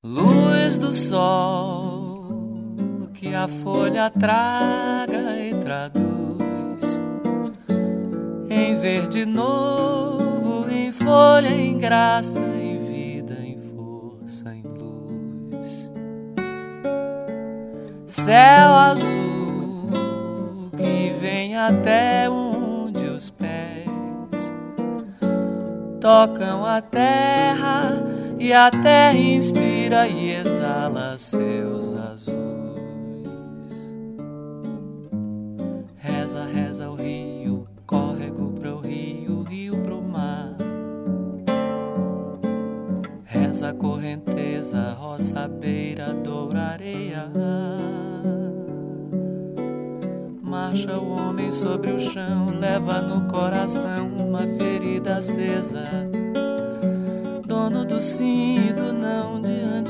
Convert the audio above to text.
Luz do sol que a folha traga e traduz em verde novo, em folha, em graça, em vida, em força, em luz. Céu azul que vem até onde os pés tocam a terra, e a terra inspira e exala seus azuis. Reza, reza o rio, córrego pro rio, rio pro mar. Reza a correnteza, roça, beira, doura, areia. Marcha o homem sobre o chão, leva no coração uma ferida acesa, dono do sim e do não diante